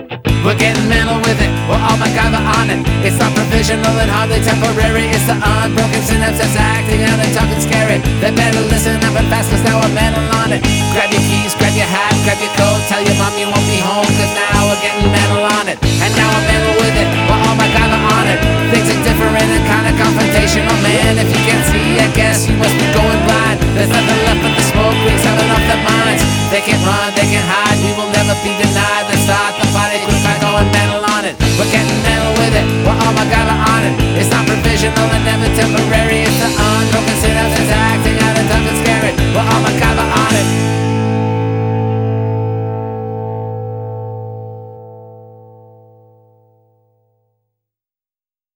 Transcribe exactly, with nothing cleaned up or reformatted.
We're getting mental with it, we're all MacGyver on it. It's not provisional and hardly temporary. It's the unbroken synapses acting out and talking scary. They better listen up and fast, cause now we're mental on it. Grab your keys, grab your hat, grab your coat. Tell your mom you won't be home, cause now we're getting mental on it. And now we're mental with it, we're all MacGyver on it. Things are different and kinda confrontational. Man, if you can't see, I guess you must be going blind. There's nothing left but the smoke rings having off their minds. They can run, they can hide, we will never be denied. Let's start the party quick by going mental on it. We're getting mental with it, we're all MacGyver on it. It's not provisional and never temporary.